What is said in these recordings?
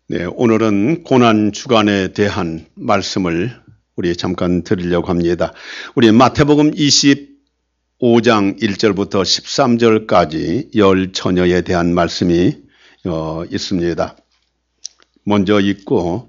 네, 오늘은 고난 주간에 대한 말씀을 우리 잠깐 드리려고 합니다. 우리 마태복음 25장 1절부터 13절까지 열 처녀에 대한 말씀이 있습니다. 먼저 읽고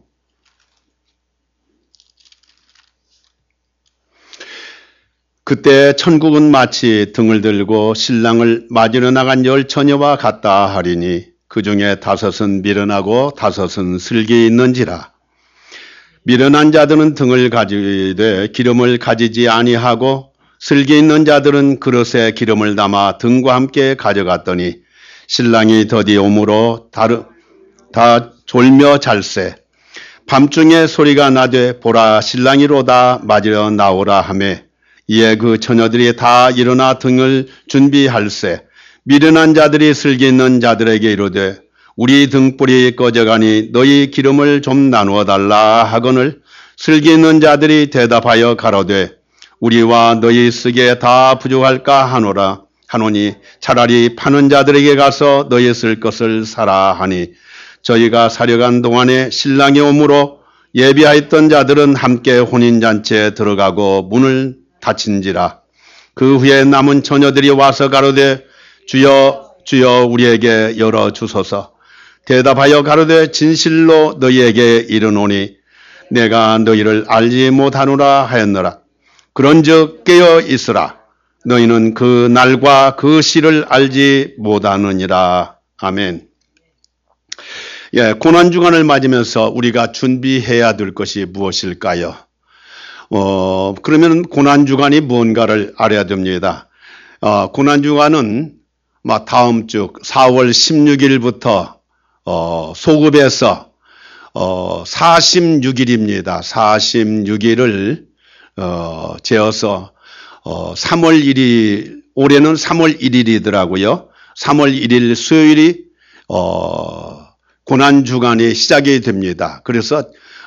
그때 천국은 마치 등을 들고 신랑을 맞으러 나간 열 처녀와 같다 하리니 그 중에 5은 미련하고 5은 슬기 있는지라. 미련한 자들은 등을 가지되 기름을 가지지 아니하고 슬기 있는 자들은 그릇에 기름을 담아 등과 함께 가져갔더니 신랑이 더디 오므로 다 졸며 잘세. 밤중에 소리가 나되 보라 신랑이로다 맞으러 나오라 하매 이에 그 처녀들이 다 일어나 등을 준비할세. 미련한 자들이 슬기 있는 자들에게 이르되 우리 등불이 꺼져가니 너희 기름을 좀 나누어 달라 하거늘 슬기 있는 자들이 대답하여 가로되 우리와 너희 쓰기에 다 부족할까 하노니 차라리 파는 자들에게 가서 너희 쓸 것을 사라 하니 저희가 사려간 동안에 신랑이 오므로 예비하였던 자들은 함께 혼인잔치에 들어가고 문을 닫힌지라. 그 후에 남은 처녀들이 와서 가로되 주여 주여 우리에게 열어주소서. 대답하여 가로되 진실로 너희에게 이르노니 내가 너희를 알지 못하노라 하였노라. 그런즉 깨어 있으라. 너희는 그 날과 그 시를 알지 못하느니라. 아멘. 예, 고난주간을 맞으면서 우리가 준비해야 될 것이 무엇일까요? 그러면 고난주간이 무언가를 알아야 됩니다. 고난주간은 다음 주 4월 16일부터 소급해서 46일입니다. 46일을 재어서 3월 1일, 올해는 3월 1일이더라고요. 3월 1일 수요일이 고난주간이 시작이 됩니다. 그래서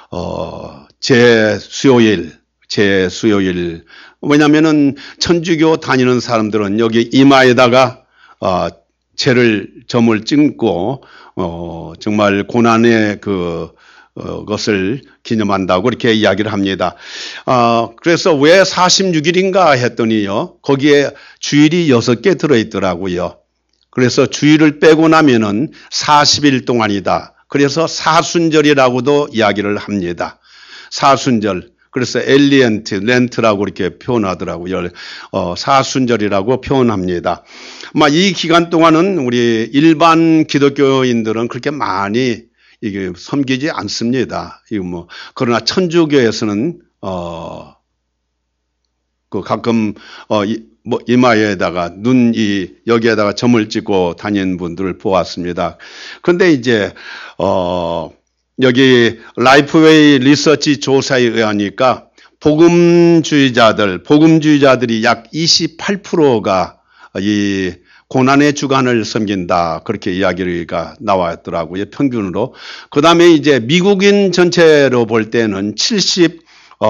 제수요일 왜냐면은 천주교 다니는 사람들은 여기 이마에다가 점을 찍고 정말 고난의 것을 기념한다고 이렇게 이야기를 합니다. 그래서 왜 46일인가 했더니요. 거기에 주일이 6개 들어있더라고요. 그래서 주일을 빼고 나면은 40일 동안이다. 그래서 사순절이라고도 이야기를 합니다. 사순절. 그래서 렌트라고 이렇게 표현하더라고요. 사순절이라고 표현합니다. 이 기간 동안은 우리 일반 기독교인들은 그렇게 많이 이게 섬기지 않습니다. 그러나 천주교에서는 가끔 이마에다가 여기에다가 점을 찍고 다니는 분들을 보았습니다. 그런데 이제 여기 라이프웨이 리서치 조사에 의하니까 복음주의자들이 약 28%가 이 고난의 주간을 섬긴다. 그렇게 이야기가 나왔더라고요. 평균으로. 그 다음에 이제 미국인 전체로 볼 때는 70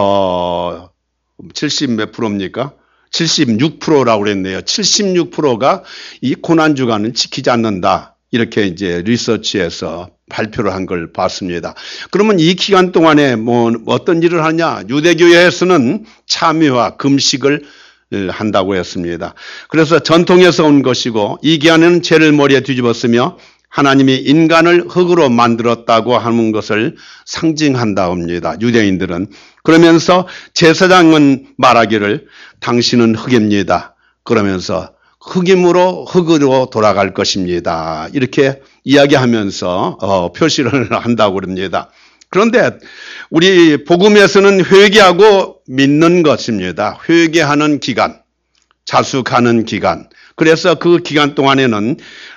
몇 프로입니까? 76%라고 그랬네요. 76%가 이 고난 주간을 지키지 않는다. 이렇게 이제 리서치에서 발표를 한 걸 봤습니다. 그러면 이 기간 동안에 어떤 일을 하냐? 유대교회에서는 참회와 금식을 한다고 했습니다. 그래서 전통에서 온 것이고 이 기간에는 죄를 머리에 뒤집었으며 하나님이 인간을 흙으로 만들었다고 하는 것을 상징한다고 합니다. 유대인들은. 그러면서 제사장은 말하기를 당신은 흙입니다. 그러면서 흙으로 돌아갈 것입니다. 이렇게 이야기하면서 표시를 한다고 그럽니다. 그런데 우리 복음에서는 회개하고 믿는 것입니다. 회개하는 기간, 자숙하는 기간. 그래서 그 기간 동안에는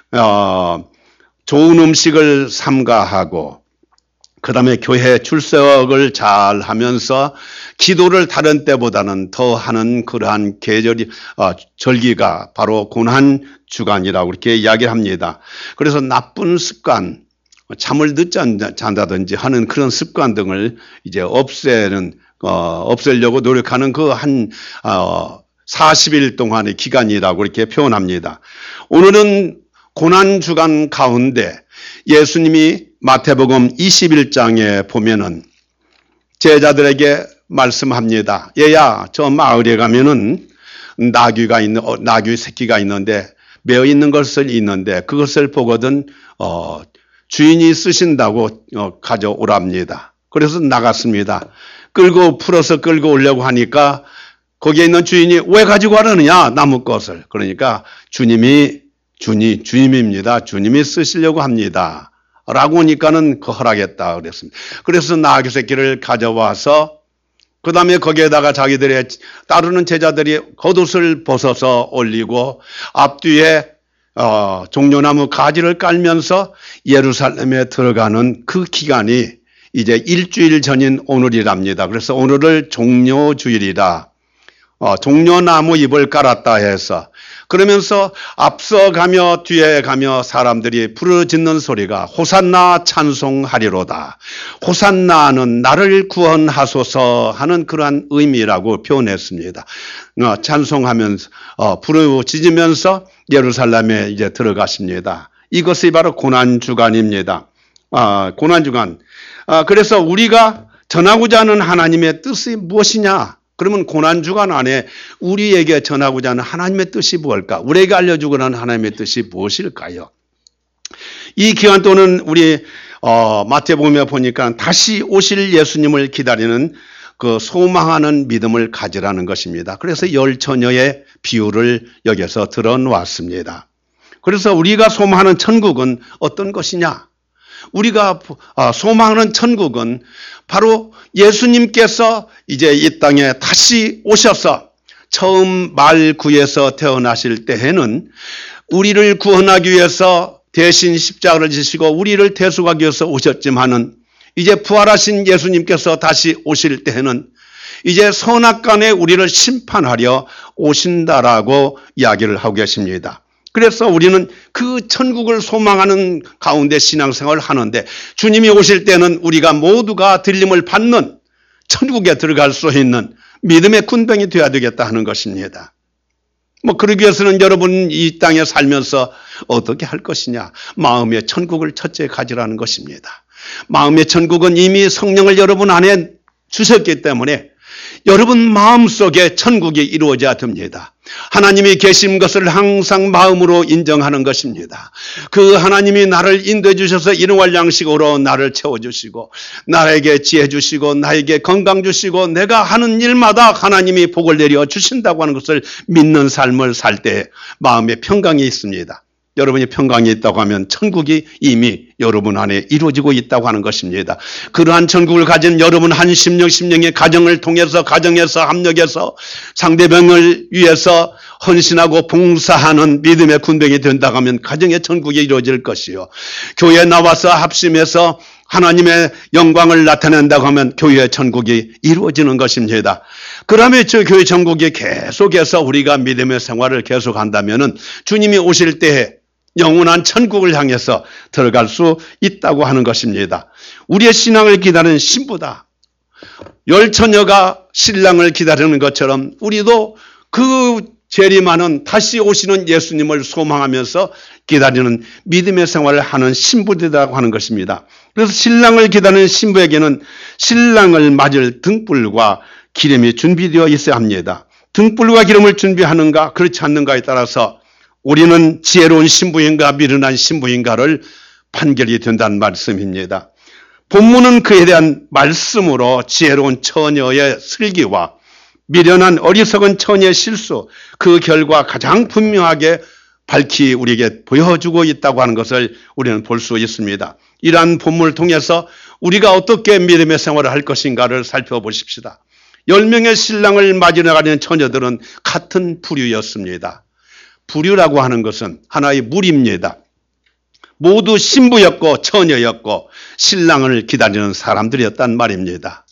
좋은 음식을 삼가하고 그 다음에 교회 출석을 잘 하면서 기도를 다른 때보다는 더 하는 그러한 절기가 바로 고난 주간이라고 이렇게 이야기를 합니다. 그래서 나쁜 습관, 잠을 늦지 잔다든지 하는 그런 습관 등을 이제 없애려고 노력하는 40일 동안의 기간이라고 이렇게 표현합니다. 오늘은 고난 주간 가운데 예수님이 마태복음 21장에 보면은 제자들에게 말씀합니다. 얘야, 저 마을에 가면은 나귀 새끼가 있는데, 매어 있는 것을 있는데, 그것을 보거든, 주인이 쓰신다고 가져오랍니다. 그래서 나갔습니다. 풀어서 끌고 오려고 하니까, 거기에 있는 주인이 왜 가지고 가려느냐, 나무 것을. 그러니까 주님입니다. 주님이 쓰시려고 합니다. 라고 하니까는 허락했다 그랬습니다. 그래서 나귀 새끼를 가져와서 그 다음에 거기에다가 자기들의 따르는 제자들이 겉옷을 벗어서 올리고 앞뒤에 종려나무 가지를 깔면서 예루살렘에 들어가는 그 기간이 이제 일주일 전인 오늘이랍니다. 그래서 오늘을 종려주일이라 종려나무 잎을 깔았다 해서 그러면서 앞서 가며 뒤에 가며 사람들이 부르짖는 소리가 호산나 찬송하리로다. 호산나는 나를 구원하소서 하는 그러한 의미라고 표현했습니다. 찬송하면서 부르짖으면서 예루살렘에 이제 들어가십니다. 이것이 바로 고난주간입니다. 고난주간. 그래서 우리가 전하고자 하는 하나님의 뜻이 무엇이냐? 그러면 고난주간 안에 우리에게 전하고자 하는 하나님의 뜻이 무엇일까? 우리에게 알려주고자 하는 하나님의 뜻이 무엇일까요? 이 기간 동안 우리 마태복음에 보니까 다시 오실 예수님을 기다리는 그 소망하는 믿음을 가지라는 것입니다. 그래서 열 처녀의 비유를 여기서 들어놓았습니다. 그래서 우리가 소망하는 천국은 어떤 것이냐? 우리가 소망하는 천국은 바로 예수님께서 이제 이 땅에 다시 오셔서 처음 말구에서 태어나실 때에는 우리를 구원하기 위해서 대신 십자가를 지시고 우리를 대속하기 위해서 오셨지만은 이제 부활하신 예수님께서 다시 오실 때에는 이제 선악간에 우리를 심판하려 오신다라고 이야기를 하고 계십니다. 그래서 우리는 그 천국을 소망하는 가운데 신앙생활을 하는데 주님이 오실 때는 우리가 모두가 들림을 받는 천국에 들어갈 수 있는 믿음의 군병이 되어야 되겠다 하는 것입니다. 그러기 위해서는 여러분 이 땅에 살면서 어떻게 할 것이냐? 마음의 천국을 첫째 가지라는 것입니다. 마음의 천국은 이미 성령을 여러분 안에 주셨기 때문에 여러분 마음속에 천국이 이루어져야 됩니다. 하나님이 계신 것을 항상 마음으로 인정하는 것입니다. 그 하나님이 나를 인도해 주셔서 일용할 양식으로 나를 채워주시고 나에게 지혜 주시고 나에게 건강 주시고 내가 하는 일마다 하나님이 복을 내려 주신다고 하는 것을 믿는 삶을 살 때 마음에 평강이 있습니다. 여러분이 평강이 있다고 하면 천국이 이미 여러분 안에 이루어지고 있다고 하는 것입니다. 그러한 천국을 가진 여러분 한 심령의 가정을 통해서 가정에서 합력해서 상대방을 위해서 헌신하고 봉사하는 믿음의 군병이 된다고 하면 가정의 천국이 이루어질 것이요. 교회에 나와서 합심해서 하나님의 영광을 나타낸다고 하면 교회의 천국이 이루어지는 것입니다. 그러면 저 교회 천국이 계속해서 우리가 믿음의 생활을 계속한다면 주님이 오실 때에 영원한 천국을 향해서 들어갈 수 있다고 하는 것입니다. 우리의 신앙을 기다리는 신부다. 열 처녀가 신랑을 기다리는 것처럼 우리도 그 재림하는 다시 오시는 예수님을 소망하면서 기다리는 믿음의 생활을 하는 신부들이라고 하는 것입니다. 그래서 신랑을 기다리는 신부에게는 신랑을 맞을 등불과 기름이 준비되어 있어야 합니다. 등불과 기름을 준비하는가 그렇지 않는가에 따라서 우리는 지혜로운 신부인가 미련한 신부인가를 판결이 된다는 말씀입니다. 본문은 그에 대한 말씀으로 지혜로운 처녀의 슬기와 미련한 어리석은 처녀의 실수 그 결과 가장 분명하게 밝히 우리에게 보여주고 있다고 하는 것을 우리는 볼 수 있습니다. 이러한 본문을 통해서 우리가 어떻게 믿음의 생활을 할 것인가를 살펴보십시다. 10명의 신랑을 맞이해 가는 처녀들은 같은 부류였습니다. 부류라고 하는 것은 하나의 무리입니다. 모두 신부였고 처녀였고 신랑을 기다리는 사람들이었단 말입니다.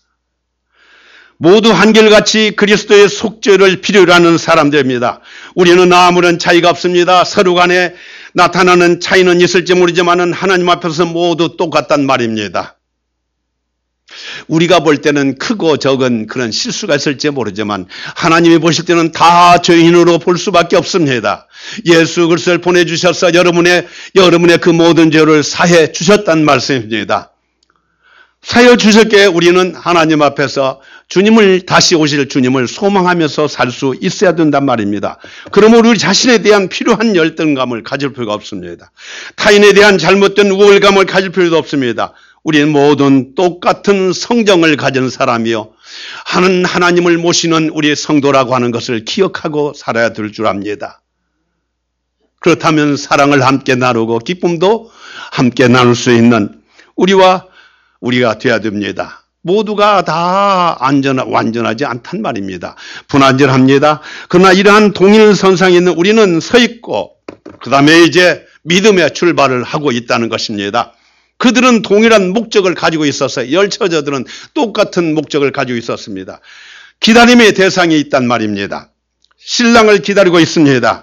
모두 한결같이 그리스도의 속죄를 필요로 하는 사람들입니다. 우리는 아무런 차이가 없습니다. 서로 간에 나타나는 차이는 있을지 모르지만 하나님 앞에서 모두 똑같단 말입니다. 우리가 볼 때는 크고 적은 그런 실수가 있을지 모르지만 하나님이 보실 때는 다 죄인으로 볼 수밖에 없습니다. 예수 그리스도를 보내주셔서 여러분의 그 모든 죄를 사해 주셨단 말씀입니다. 사해 주셨기에 우리는 하나님 앞에서 다시 오실 주님을 소망하면서 살 수 있어야 된단 말입니다. 그러므로 우리 자신에 대한 필요한 열등감을 가질 필요가 없습니다. 타인에 대한 잘못된 우월감을 가질 필요도 없습니다. 우리는 모든 똑같은 성정을 가진 사람이요 하나님을 모시는 우리의 성도라고 하는 것을 기억하고 살아야 될 줄 압니다. 그렇다면 사랑을 함께 나누고 기쁨도 함께 나눌 수 있는 우리가 되어야 됩니다. 모두가 다 완전하지 않단 말입니다. 불완전합니다. 그러나 이러한 동일선상에 있는 우리는 서 있고 그 다음에 이제 믿음의 출발을 하고 있다는 것입니다. 그들은 동일한 목적을 가지고 있었어요. 열처저들은 똑같은 목적을 가지고 있었습니다. 기다림의 대상이 있단 말입니다. 신랑을 기다리고 있습니다.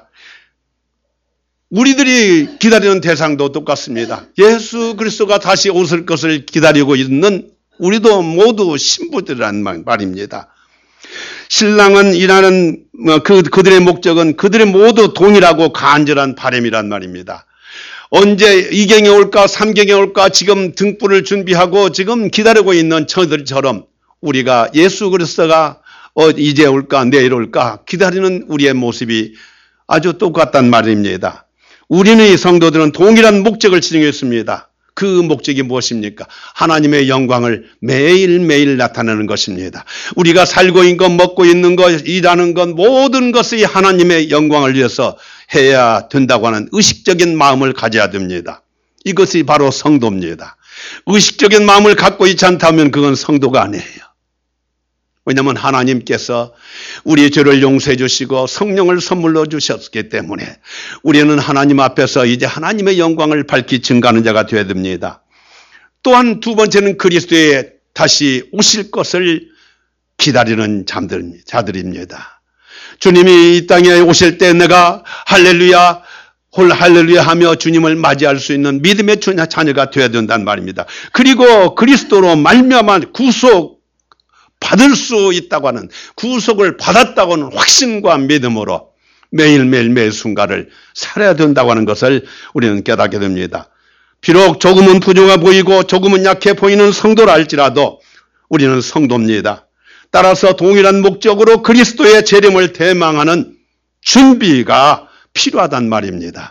우리들이 기다리는 대상도 똑같습니다. 예수 그리스도가 다시 오실 것을 기다리고 있는 우리도 모두 신부들이란 말입니다. 신랑은 일하는 그들의 목적은 그들의 모두 동일하고 간절한 바람이란 말입니다. 언제 2경에 올까 3경에 올까 지금 등불을 준비하고 지금 기다리고 있는 저들처럼 우리가 예수 그리스도가 이제 올까 내일 올까 기다리는 우리의 모습이 아주 똑같단 말입니다. 우리는 성도들은 동일한 목적을 지니고 있습니다. 그 목적이 무엇입니까? 하나님의 영광을 매일매일 나타내는 것입니다. 우리가 살고 있는 것, 먹고 있는 것, 일하는 것 모든 것이 하나님의 영광을 위해서 해야 된다고 하는 의식적인 마음을 가져야 됩니다. 이것이 바로 성도입니다. 의식적인 마음을 갖고 있지 않다면 그건 성도가 아니에요. 왜냐하면 하나님께서 우리의 죄를 용서해 주시고 성령을 선물로 주셨기 때문에 우리는 하나님 앞에서 이제 하나님의 영광을 밝히 증거하는 자가 되어야 됩니다. 또한 두 번째는 그리스도의 다시 오실 것을 기다리는 자들입니다. 주님이 이 땅에 오실 때 내가 할렐루야 하며 주님을 맞이할 수 있는 믿음의 자녀가 되어야 된다는 말입니다. 그리고 그리스도로 말미암아 구속 받을 수 있다고 하는 구속을 받았다고 하는 확신과 믿음으로 매일매일 매 순간을 살아야 된다고 하는 것을 우리는 깨닫게 됩니다. 비록 조금은 부족해 보이고 조금은 약해 보이는 성도라 할지라도 우리는 성도입니다. 따라서 동일한 목적으로 그리스도의 재림을 대망하는 준비가 필요하단 말입니다.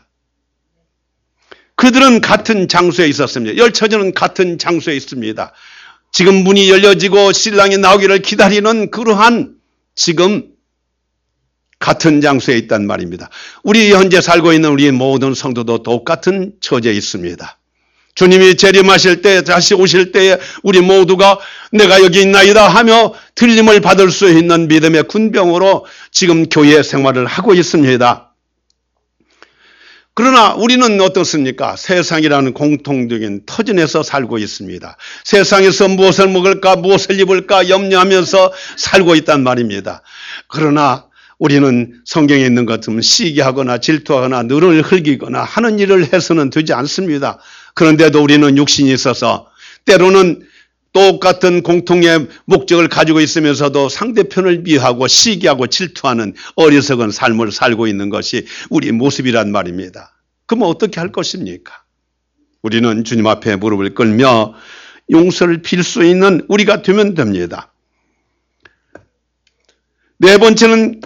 그들은 같은 장소에 있었습니다. 열처저는 같은 장소에 있습니다. 지금 문이 열려지고 신랑이 나오기를 기다리는 그러한 지금 같은 장소에 있단 말입니다. 우리 현재 살고 있는 우리 모든 성도도 똑같은 처지에 있습니다. 주님이 재림하실 때 다시 오실 때에 우리 모두가 내가 여기 있나이다 하며 들림을 받을 수 있는 믿음의 군병으로 지금 교회 생활을 하고 있습니다. 그러나 우리는 어떻습니까? 세상이라는 공통적인 터전에서 살고 있습니다. 세상에서 무엇을 먹을까 무엇을 입을까 염려하면서 살고 있단 말입니다. 그러나 우리는 성경에 있는 것 같으면 시기하거나 질투하거나 늘을 흘기거나 하는 일을 해서는 되지 않습니다. 그런데도 우리는 육신이 있어서 때로는 똑같은 공통의 목적을 가지고 있으면서도 상대편을 미워하고 시기하고 질투하는 어리석은 삶을 살고 있는 것이 우리 모습이란 말입니다. 그러면 어떻게 할 것입니까? 우리는 주님 앞에 무릎을 꿇며 용서를 빌 수 있는 우리가 되면 됩니다. 네 번째는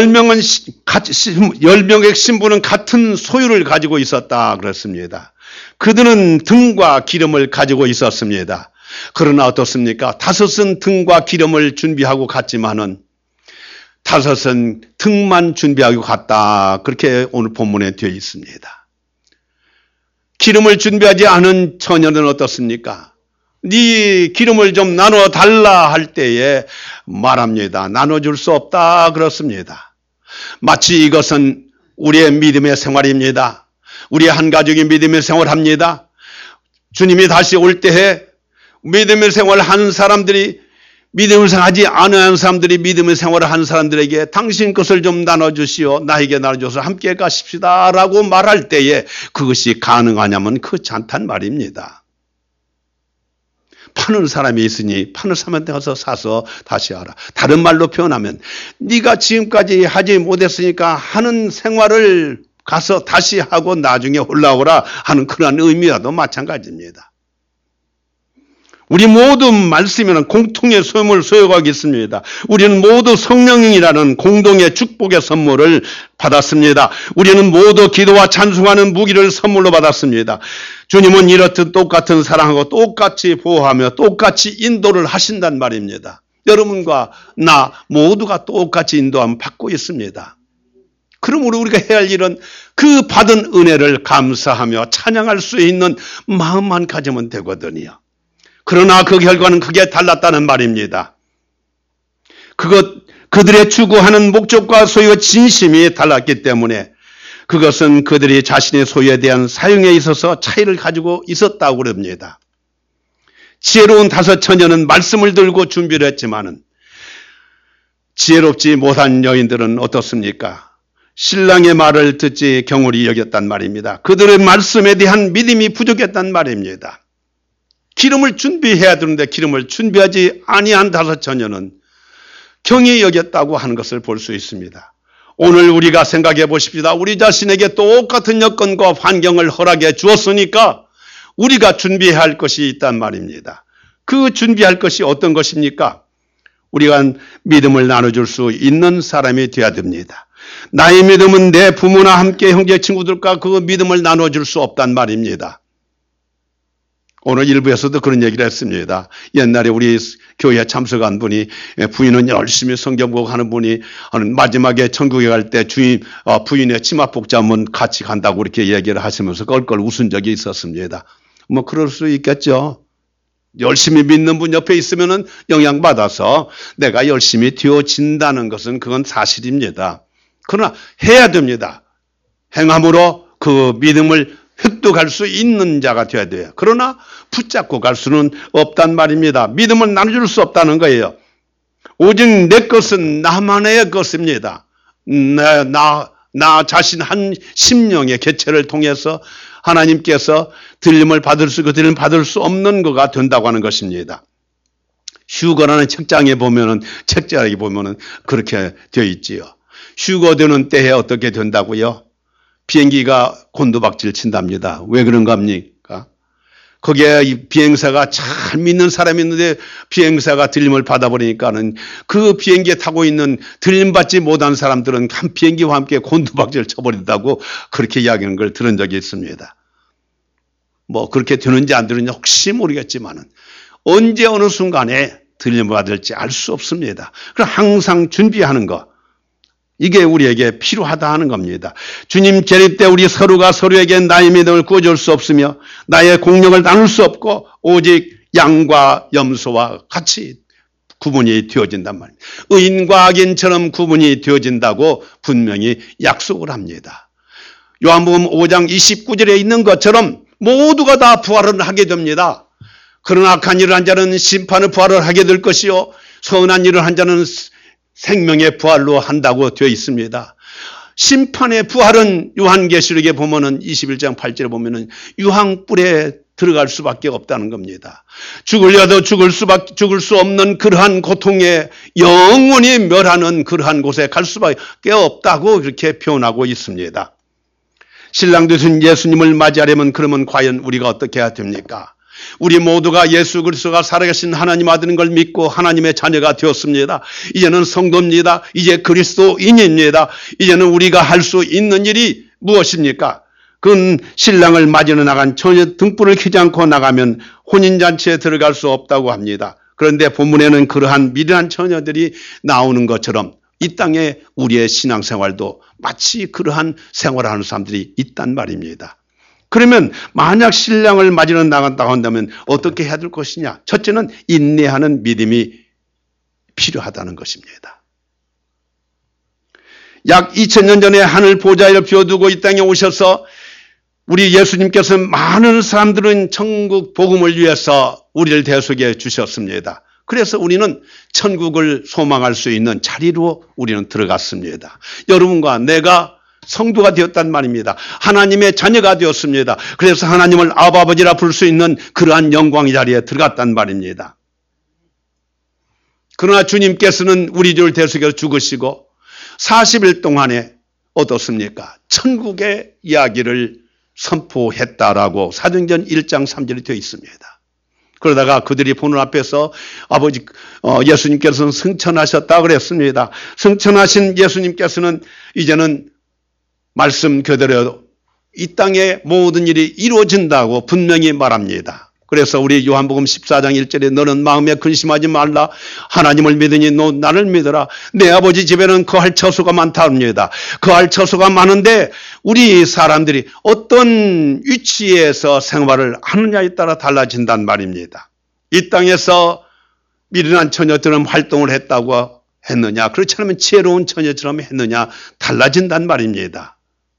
10명의 신부는 같은 소유를 가지고 있었다 그랬습니다. 그들은 등과 기름을 가지고 있었습니다. 그러나 어떻습니까? 5은 등과 기름을 준비하고 갔지만은 5은 등만 준비하고 갔다. 그렇게 오늘 본문에 되어 있습니다. 기름을 준비하지 않은 처녀는 어떻습니까? 네 기름을 좀 나눠 달라 할 때에 말합니다. 나눠줄 수 없다 그렇습니다. 마치 이것은 우리의 믿음의 생활입니다. 우리 한 가족이 믿음의 생활합니다. 주님이 다시 올 때에 믿음의 생활을 하는 사람들이 믿음을 생활하지 않은 사람들이 믿음의 생활을 하는 사람들에게 당신 것을 좀 나눠주시오. 나에게 나눠줘서 함께 가십시다 라고 말할 때에 그것이 가능하냐면 그렇지 않단 말입니다. 파는 사람이 있으니 파는 사람한테 가서 사서 다시 하라. 다른 말로 표현하면 네가 지금까지 하지 못했으니까 하는 생활을 가서 다시 하고 나중에 올라오라 하는 그러한 의미와도 마찬가지입니다. 우리 모두 말씀에는 공통의 소임을 소유하고 있습니다. 우리는 모두 성령이라는 공동의 축복의 선물을 받았습니다. 우리는 모두 기도와 찬송하는 무기를 선물로 받았습니다. 주님은 이렇듯 똑같은 사랑하고 똑같이 보호하며 똑같이 인도를 하신단 말입니다. 여러분과 나 모두가 똑같이 인도함을 받고 있습니다. 그러므로 우리가 해야 할 일은 그 받은 은혜를 감사하며 찬양할 수 있는 마음만 가지면 되거든요. 그러나 그 결과는 크게 달랐다는 말입니다. 그들의 추구하는 목적과 소유의 진심이 달랐기 때문에 그것은 그들이 자신의 소유에 대한 사용에 있어서 차이를 가지고 있었다고 그럽니다. 지혜로운 5 처녀는 말씀을 들고 준비를 했지만은 지혜롭지 못한 여인들은 어떻습니까? 신랑의 말을 듣지 경홀히 여겼단 말입니다. 그들의 말씀에 대한 믿음이 부족했단 말입니다. 기름을 준비해야 되는데 기름을 준비하지 아니한 5 처녀는 경히 여겼다고 하는 것을 볼 수 있습니다. 오늘 우리가 생각해 보십시다. 우리 자신에게 똑같은 여건과 환경을 허락해 주었으니까 우리가 준비해야 할 것이 있단 말입니다. 그 준비할 것이 어떤 것입니까? 우리가 믿음을 나눠줄 수 있는 사람이 되어야 됩니다. 나의 믿음은 내 부모나 함께 형제 친구들과 그 믿음을 나눠줄 수 없단 말입니다. 오늘 일부에서도 그런 얘기를 했습니다. 옛날에 우리 교회에 참석한 분이 부인은 열심히 성경 보고 하는 분이 마지막에 천국에 갈 때 부인의 치마폭 잡으면 같이 간다고 이렇게 얘기를 하시면서 껄껄 웃은 적이 있었습니다. 뭐 그럴 수 있겠죠. 열심히 믿는 분 옆에 있으면은 영향받아서 내가 열심히 되어진다는 것은 그건 사실입니다. 그러나 해야 됩니다. 행함으로 그 믿음을 획득할 수 있는 자가 되어야 돼요. 그러나 붙잡고 갈 수는 없단 말입니다. 믿음을 나눠줄 수 없다는 거예요. 오직 내 것은 나만의 것입니다. 나 자신 한 심령의 개체를 통해서 하나님께서 들림을 받을 수 있고 들림을 받을 수 없는 거가 된다고 하는 것입니다. 휴거라는 책장에 보면은 책자락에 보면은 그렇게 되어 있지요. 휴거되는 때에 어떻게 된다고요? 비행기가 곤두박질 친답니다. 왜 그런가 합니까? 거기에 비행사가 잘 믿는 사람이 있는데 비행사가 들림을 받아버리니까는 그 비행기에 타고 있는 들림받지 못한 사람들은 한 비행기와 함께 곤두박질 쳐버린다고 그렇게 이야기하는 걸 들은 적이 있습니다. 뭐 그렇게 되는지 안 되는지 혹시 모르겠지만은 언제 어느 순간에 들림을 받을지 알 수 없습니다. 그럼 항상 준비하는 것. 이게 우리에게 필요하다 하는 겁니다. 주님 재림 때 우리 서로가 서로에게 나의 믿음을 구워줄 수 없으며 나의 공력을 나눌 수 없고 오직 양과 염소와 같이 구분이 되어진단 말입니다. 의인과 악인처럼 구분이 되어진다고 분명히 약속을 합니다. 요한복음 5장 29절에 있는 것처럼 모두가 다 부활을 하게 됩니다. 그러나 악한 일을 한 자는 심판의 부활을 하게 될 것이요 선한 일을 한 자는 생명의 부활로 한다고 되어 있습니다. 심판의 부활은 요한계시록에 보면은 21장 8절에 보면은 유황불에 들어갈 수밖에 없다는 겁니다. 죽으려도 죽을 수 없는 그러한 고통에 영원히 멸하는 그러한 곳에 갈 수밖에 없다고 그렇게 표현하고 있습니다. 신랑 되신 예수님을 맞이하려면 그러면 과연 우리가 어떻게 해야 됩니까? 우리 모두가 예수 그리스도가 살아계신 하나님 아들인 걸 믿고 하나님의 자녀가 되었습니다. 이제는 성도입니다. 이제 그리스도인입니다. 이제는 우리가 할 수 있는 일이 무엇입니까? 그건 신랑을 맞이러 나간 처녀 등불을 켜지 않고 나가면 혼인잔치에 들어갈 수 없다고 합니다. 그런데 본문에는 그러한 미련한 처녀들이 나오는 것처럼 이 땅에 우리의 신앙생활도 마치 그러한 생활을 하는 사람들이 있단 말입니다. 그러면 만약 신랑을 맞이러 나간다고 한다면 어떻게 해야 될 것이냐? 첫째는 인내하는 믿음이 필요하다는 것입니다. 약 2000년 전에 하늘 보좌를 비워두고 이 땅에 오셔서 우리 예수님께서 많은 사람들은 천국 복음을 위해서 우리를 대속해 주셨습니다. 그래서 우리는 천국을 소망할 수 있는 자리로 우리는 들어갔습니다. 여러분과 내가 성도가 되었단 말입니다. 하나님의 자녀가 되었습니다. 그래서 하나님을 아버지라 부를 수 있는 그러한 영광의 자리에 들어갔단 말입니다. 그러나 주님께서는 우리 들 대속해서 죽으시고 40일 동안에 어떻습니까? 천국의 이야기를 선포했다라고 사도행전 1장 3절에 되어 있습니다. 그러다가 그들이 보는 앞에서 아버지 예수님께서는 승천하셨다 그랬습니다. 승천하신 예수님께서는 이제는 말씀 그대로 이 땅의 모든 일이 이루어진다고 분명히 말합니다. 그래서 우리 요한복음 14장 1절에 너는 마음에 근심하지 말라. 하나님을 믿으니 너 나를 믿어라. 내 아버지 집에는 거할 처소가 많다 합니다. 거할 처소가 많은데 우리 사람들이 어떤 위치에서 생활을 하느냐에 따라 달라진단 말입니다. 이 땅에서 미련한 처녀처럼 활동을 했다고 했느냐, 그렇지 않으면 지혜로운 처녀처럼 했느냐 달라진단 말입니다.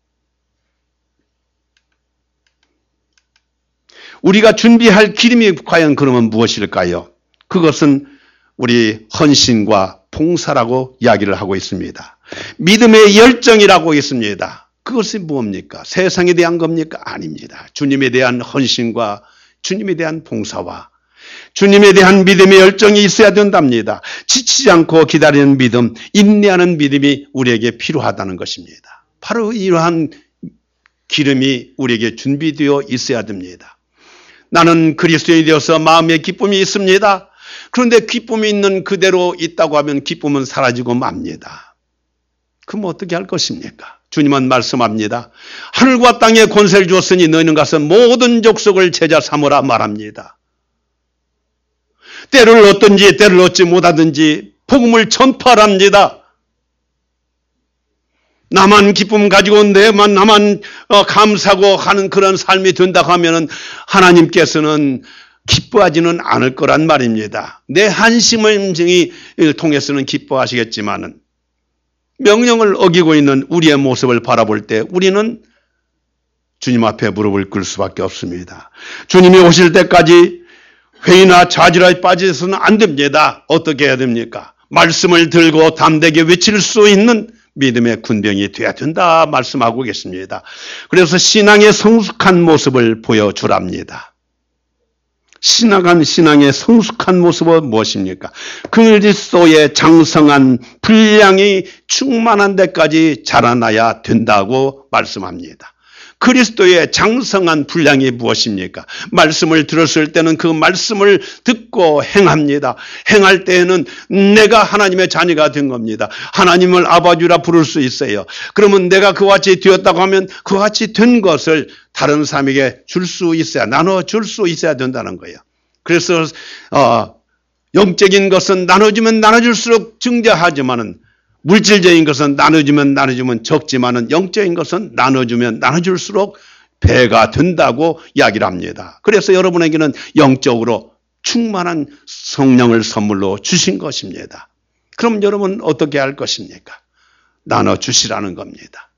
우리가 준비할 기름이 과연 그러면 무엇일까요? 그것은 우리 헌신과 봉사라고 이야기를 하고 있습니다. 믿음의 열정이라고 있습니다. 그것이 뭡니까? 세상에 대한 겁니까? 아닙니다. 주님에 대한 헌신과 주님에 대한 봉사와 주님에 대한 믿음의 열정이 있어야 된답니다. 지치지 않고 기다리는 믿음, 인내하는 믿음이 우리에게 필요하다는 것입니다. 바로 이러한 기름이 우리에게 준비되어 있어야 됩니다. 나는 그리스도인이 되어서 마음에 기쁨이 있습니다. 그런데 기쁨이 있는 그대로 있다고 하면 기쁨은 사라지고 맙니다. 그럼 어떻게 할 것입니까? 주님은 말씀합니다. 하늘과 땅에 권세를 주었으니 너희는 가서 모든 족속을 제자 삼으라 말합니다. 때를 얻든지 때를 얻지 못하든지 복음을 전파합니다. 나만 기쁨 가지고 나만 감사하고 하는 그런 삶이 된다고 하면은 하나님께서는 기뻐하지는 않을 거란 말입니다. 내 한심을 통해서는 기뻐하시겠지만은 명령을 어기고 있는 우리의 모습을 바라볼 때 우리는 주님 앞에 무릎을 꿇을 수밖에 없습니다. 주님이 오실 때까지 회의나 좌절에 빠져서는 안 됩니다. 어떻게 해야 됩니까? 말씀을 들고 담대하게 외칠 수 있는 믿음의 군병이 되어야 된다 말씀하고 계십니다. 그래서 신앙의 성숙한 모습을 보여주랍니다. 신앙의 성숙한 모습은 무엇입니까? 그리스도의 장성한 분량이 충만한 데까지 자라나야 된다고 말씀합니다. 그리스도의 장성한 분량이 무엇입니까? 말씀을 들었을 때는 그 말씀을 듣고 행합니다. 행할 때에는 내가 하나님의 자녀가 된 겁니다. 하나님을 아버지라 부를 수 있어요. 그러면 내가 그와 같이 되었다고 하면 그와 같이 된 것을 다른 사람에게 줄 수 있어야, 나눠줄 수 있어야 된다는 거예요. 그래서 영적인 것은 나눠주면 나눠줄수록 증자하지만은 물질적인 것은 나눠주면 적지만은 영적인 것은 나눠주면 나눠줄수록 배가 된다고 이야기를 합니다. 그래서 여러분에게는 영적으로 충만한 성령을 선물로 주신 것입니다. 그럼 여러분 어떻게 할 것입니까? 나눠주시라는 겁니다.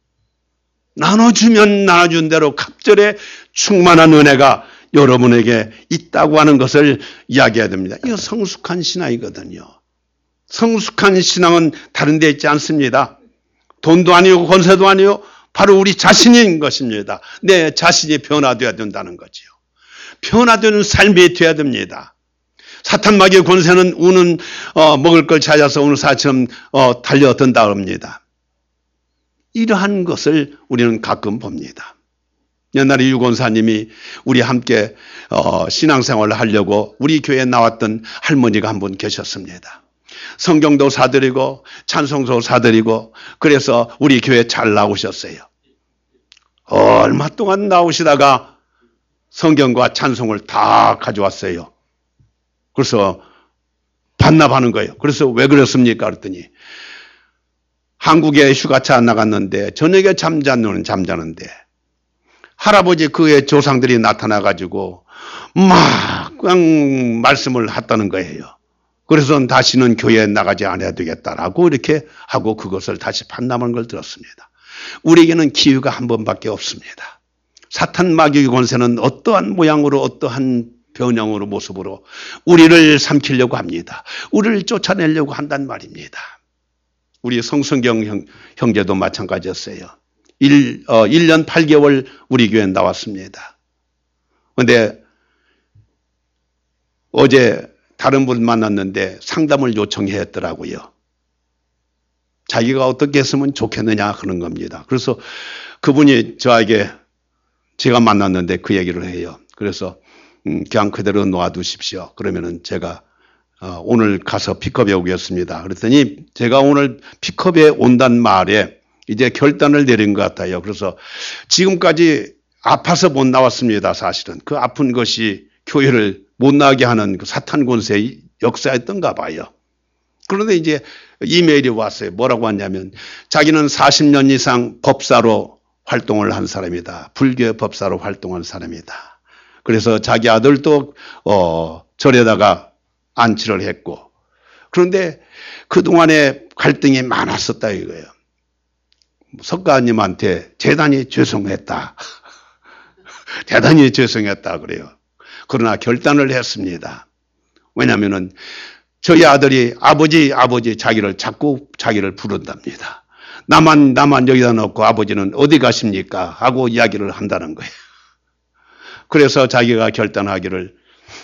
나눠주면 나눠준 대로 갑절의 충만한 은혜가 여러분에게 있다고 하는 것을 이야기해야 됩니다. 이거 성숙한 신앙이거든요. 성숙한 신앙은 다른 데 있지 않습니다. 돈도 아니고 권세도 아니고 바로 우리 자신인 것입니다. 내 자신이 변화되어야 된다는 거지요. 변화되는 삶이 되어야 됩니다. 사탄 마귀의 권세는 우는 먹을 걸 찾아서 우는 사처럼 달려든다 합니다. 이러한 것을 우리는 가끔 봅니다. 옛날에 유권사님이 우리 함께 신앙생활을 하려고 우리 교회에 나왔던 할머니가 한 분 계셨습니다. 성경도 사드리고 찬송도 사드리고 그래서 우리 교회 잘 나오셨어요. 얼마 동안 나오시다가 성경과 찬송을 다 가져왔어요. 그래서 반납하는 거예요. 그래서 왜 그랬습니까? 그랬더니 한국에 휴가차 나갔는데 저녁에 잠자는데 할아버지 그의 조상들이 나타나가지고 막 그냥 말씀을 했다는 거예요. 그래서 다시는 교회에 나가지 않아야 되겠다라고 이렇게 하고 그것을 다시 반납한 걸 들었습니다. 우리에게는 기회가 한 번밖에 없습니다. 사탄 마귀의 권세는 어떠한 모양으로 어떠한 변형으로 모습으로 우리를 삼키려고 합니다. 우리를 쫓아내려고 한단 말입니다. 우리 성성경 형제도 마찬가지였어요. 1년 8개월 우리 교회에 나왔습니다. 그런데 어제 다른 분 만났는데 상담을 요청했더라고요. 자기가 어떻게 했으면 좋겠느냐 그런 겁니다. 그래서 그분이 저에게 제가 만났는데 그 얘기를 해요. 그래서 그냥 그대로 놓아두십시오. 그러면은 제가 오늘 가서 픽업해 오겠습니다. 그랬더니 제가 오늘 픽업에 온단 말에 이제 결단을 내린 것 같아요. 그래서 지금까지 아파서 못 나왔습니다. 사실은 그 아픈 것이 교회를 못 나게 하는 그 사탄 권세의 역사였던가 봐요. 그런데 이제 이메일이 왔어요. 뭐라고 왔냐면 자기는 40년 이상 법사로 활동을 한 사람이다. 불교의 법사로 활동한 사람이다. 그래서 자기 아들도 절에다가 안치를 했고, 그런데 그동안에 갈등이 많았었다 이거예요. 석가님한테 대단히 죄송했다. 대단히 죄송했다 그래요. 그러나 결단을 했습니다. 왜냐하면은 저희 아들이 아버지 자꾸 자기를 부른답니다. 나만 여기다 놓고 아버지는 어디 가십니까? 하고 이야기를 한다는 거예요. 그래서 자기가 결단하기를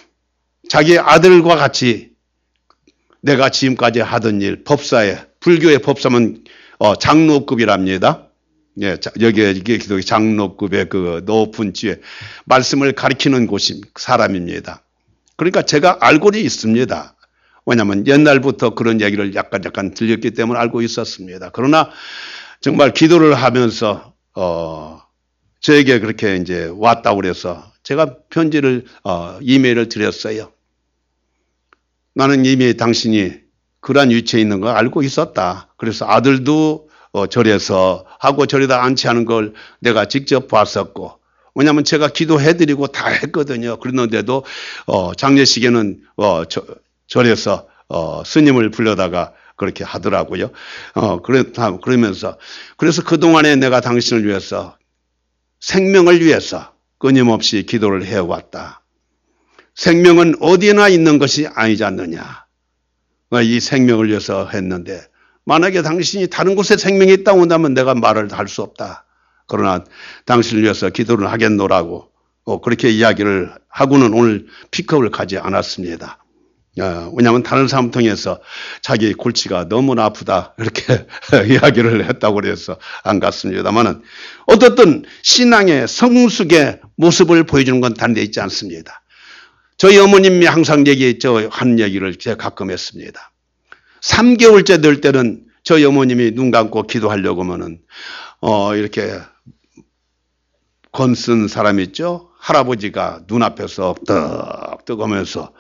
자기 아들과 같이 내가 지금까지 하던 일, 법사에, 불교의 법사면 장로급이랍니다. 예, 이게 기독교 장로급의 그 높은 지혜, 말씀을 가리키는 곳인 사람입니다. 그러니까 제가 알고는 있습니다. 왜냐하면 옛날부터 그런 얘기를 약간 들렸기 때문에 알고 있었습니다. 그러나 정말 기도를 하면서 저에게 그렇게 이제 왔다고 그래서 제가 편지를 이메일을 드렸어요. 나는 이미 당신이 그러한 위치에 있는 걸 알고 있었다. 그래서 아들도 절에서 하고 절에다 안치하는 걸 내가 직접 봤었고, 왜냐하면 제가 기도해드리고 다 했거든요. 그랬는데도 장례식에는 절에서 스님을 불러다가 그렇게 하더라고요. 그러면서 그래서 그동안에 내가 당신을 위해서 생명을 위해서 끊임없이 기도를 해왔다. 생명은 어디나 있는 것이 아니지 않느냐. 이 생명을 위해서 했는데 만약에 당신이 다른 곳에 생명이 있다고 한다면 내가 말을 할 수 없다. 그러나 당신을 위해서 기도를 하겠노라고 그렇게 이야기를 하고는 오늘 픽업을 가지 않았습니다. 왜냐하면 다른 사람 통해서 자기 골치가 너무나 아프다 이렇게 이야기를 했다고 그래서 안 갔습니다만은 어떻든 신앙의 성숙의 모습을 보여주는 건 다른 데 있지 않습니다. 저희 어머님이 항상 하는 얘기를 제가 가끔 했습니다. 3개월째 될 때는 저희 어머님이 눈 감고 기도하려고 하면은 이렇게 건쓴 사람 있죠? 할아버지가 눈앞에서 떡떡 하면서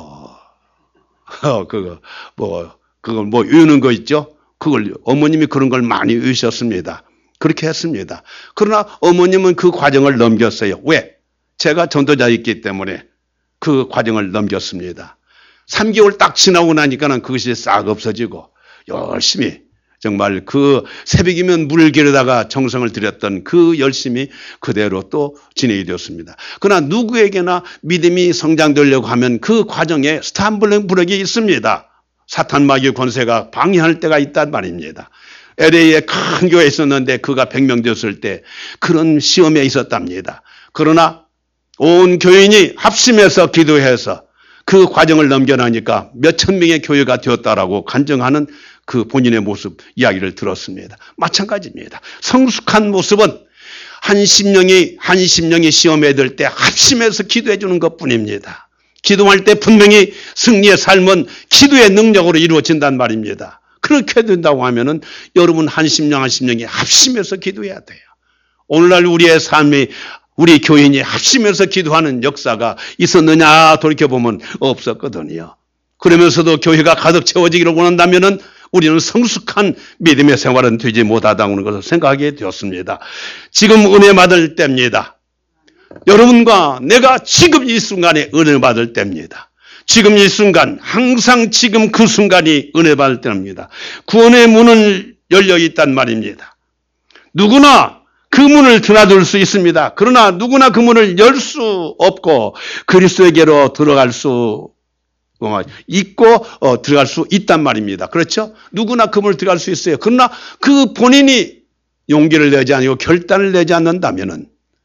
그걸 외우는 거 있죠? 그걸 어머님이 그런 걸 많이 외우셨습니다. 그렇게 했습니다. 그러나 어머님은 그 과정을 넘겼어요. 왜? 제가 전도자였기 때문에 그 과정을 넘겼습니다. 3개월 딱 지나고 나니까는 그것이 싹 없어지고 열심히 정말 그 새벽이면 물을 기르다가 정성을 들였던 그 열심이 그대로 또 진행이 되었습니다. 그러나 누구에게나 믿음이 성장되려고 하면 그 과정에 스탬블링 브레이크가 있습니다. 사탄 마귀의 권세가 방해할 때가 있단 말입니다. LA에 큰 교회에 있었는데 그가 100명 되었을 때 그런 시험에 있었답니다. 그러나 온 교인이 합심해서 기도해서 그 과정을 넘겨나니까 몇천 명의 교회가 되었다라고 간증하는 그 본인의 모습 이야기를 들었습니다. 마찬가지입니다. 성숙한 모습은 한 심령이 시험에 들 때 합심해서 기도해 주는 것뿐입니다. 기도할 때 분명히 승리의 삶은 기도의 능력으로 이루어진단 말입니다. 그렇게 된다고 하면은 여러분 한 심령이 합심해서 기도해야 돼요. 오늘날 우리의 삶이 우리 교인이 합심해서 기도하는 역사가 있었느냐 돌이켜보면 없었거든요. 그러면서도 교회가 가득 채워지기를 원한다면은 우리는 성숙한 믿음의 생활은 되지 못하다는 것을 생각하게 되었습니다. 지금 은혜 받을 때입니다. 여러분과 내가 지금 이 순간에 은혜 받을 때입니다. 지금 이 순간, 항상 지금 그 순간이 은혜 받을 때입니다. 구원의 문은 열려 있단 말입니다. 누구나 그 문을 드나들 수 있습니다. 그러나 누구나 그 문을 열 수 없고 그리스도에게로 들어갈 수 있고 들어갈 수 있단 말입니다. 그렇죠? 누구나 그 문을 들어갈 수 있어요. 그러나 그 본인이 용기를 내지 않고 결단을 내지 않는다면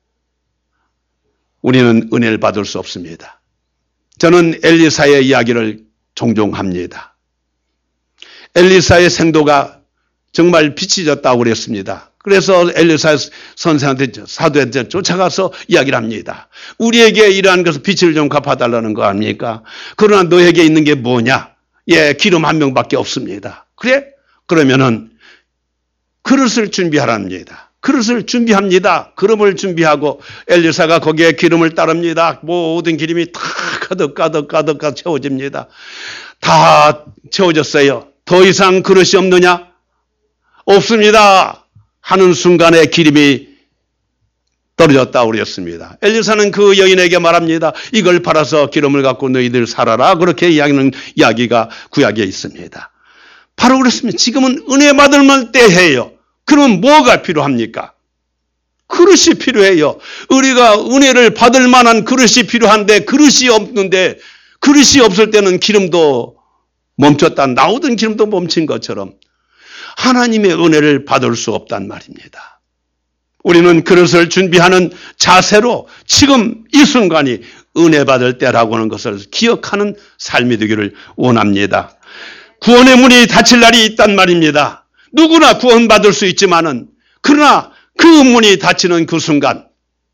우리는 은혜를 받을 수 없습니다. 저는 엘리사의 이야기를 종종 합니다. 엘리사의 생도가 정말 빛이 졌다고 그랬습니다. 그래서 엘리사 선생한테 사도한테 쫓아가서 이야기를 합니다. 우리에게 이러한 것을 빛을 좀 갚아달라는 거 아닙니까? 그러나 너에게 있는 게 뭐냐? 예, 기름 한 명밖에 없습니다. 그래? 그러면은 그릇을 준비하랍니다. 그릇을 준비합니다. 그릇을 준비하고 엘리사가 거기에 기름을 따릅니다. 모든 기름이 다 가득 채워집니다. 다 채워졌어요. 더 이상 그릇이 없느냐? 없습니다. 하는 순간에 기름이 떨어졌다고 그랬습니다. 엘리사는 그 여인에게 말합니다. 이걸 팔아서 기름을 갖고 너희들 살아라. 그렇게 이야기하는 이야기가 구약에 있습니다. 바로 그렇습니다. 지금은 은혜 받을 만 때예요. 그럼 뭐가 필요합니까? 그릇이 필요해요. 우리가 은혜를 받을 만한 그릇이 필요한데 그릇이 없는데, 그릇이 없을 때는 기름도 멈췄다. 나오던 기름도 멈춘 것처럼 하나님의 은혜를 받을 수 없단 말입니다. 우리는 그릇을 준비하는 자세로 지금 이 순간이 은혜 받을 때라고 하는 것을 기억하는 삶이 되기를 원합니다. 구원의 문이 닫힐 날이 있단 말입니다. 누구나 구원받을 수 있지만은, 그러나 그 문이 닫히는 그 순간,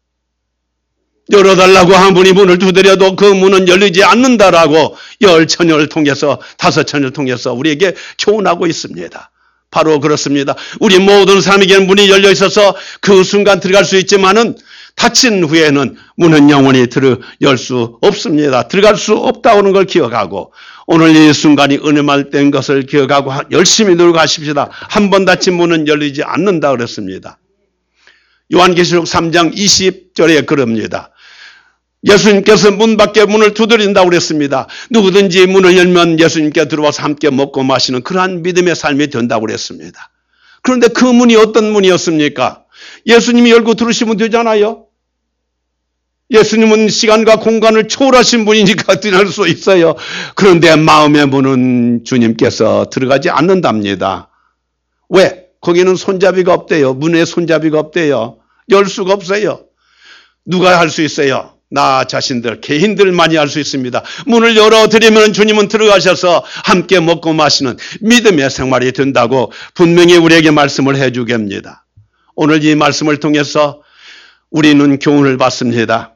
열어달라고 한 분이 문을 두드려도 그 문은 열리지 않는다라고 10처녀를 통해서, 5처녀를 통해서 우리에게 교훈하고 있습니다. 바로 그렇습니다. 우리 모든 사람에게는 문이 열려 있어서 그 순간 들어갈 수 있지만은 닫힌 후에는 문은 영원히 열 수 없습니다. 들어갈 수 없다는 걸 기억하고, 오늘 이 순간이 은혜만 된 것을 기억하고 열심히 노력하십시다. 한 번 닫힌 문은 열리지 않는다 그랬습니다. 요한계시록 3장 20절에 그럽니다. 예수님께서 문 밖에 문을 두드린다고 그랬습니다. 누구든지 문을 열면 예수님께 들어와서 함께 먹고 마시는 그러한 믿음의 삶이 된다고 그랬습니다. 그런데 그 문이 어떤 문이었습니까? 예수님이 열고 들으시면 되잖아요. 예수님은 시간과 공간을 초월하신 분이니까 들어갈 수 있어요. 그런데 마음의 문은 주님께서 들어가지 않는답니다. 왜? 거기는 손잡이가 없대요. 문에 손잡이가 없대요. 열 수가 없어요. 누가 할 수 있어요? 나 자신들, 개인들만이 할 수 있습니다. 문을 열어드리면 주님은 들어가셔서 함께 먹고 마시는 믿음의 생활이 된다고 분명히 우리에게 말씀을 해주게 합니다. 오늘 이 말씀을 통해서 우리는 교훈을 받습니다.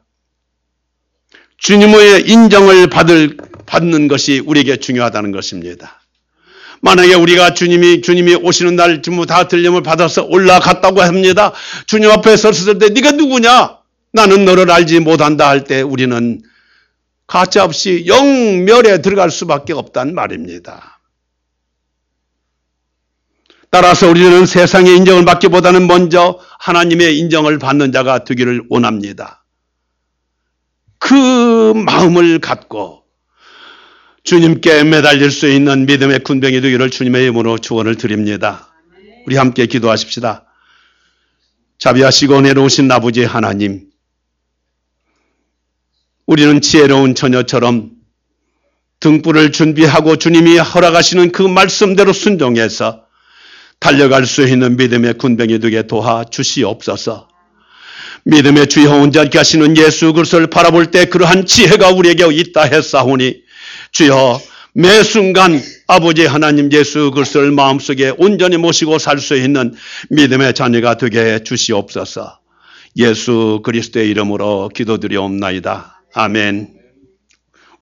주님의 인정을 받는 것이 우리에게 중요하다는 것입니다. 만약에 우리가 주님이 오시는 날 전부 다 들림을 받아서 올라갔다고 합니다. 주님 앞에 섰을 때 네가 누구냐? 나는 너를 알지 못한다 할 때 우리는 가짜없이 영멸에 들어갈 수밖에 없단 말입니다. 따라서 우리는 세상의 인정을 받기보다는 먼저 하나님의 인정을 받는 자가 되기를 원합니다. 그 마음을 갖고 주님께 매달릴 수 있는 믿음의 군병이 되기를 주님의 이름으로 축원을 드립니다. 우리 함께 기도하십시다. 자비하시고 은혜로우신 아버지 하나님, 우리는 지혜로운 처녀처럼 등불을 준비하고 주님이 허락하시는 그 말씀대로 순종해서 달려갈 수 있는 믿음의 군병이 되게 도와주시옵소서. 믿음의 주여 온전케 하시는 예수 그리스도를 바라볼 때 그러한 지혜가 우리에게 있다 했사오니 주여 매 순간 아버지 하나님 예수 그리스도를 마음속에 온전히 모시고 살 수 있는 믿음의 자녀가 되게 해 주시옵소서. 예수 그리스도의 이름으로 기도드리옵나이다. 아멘.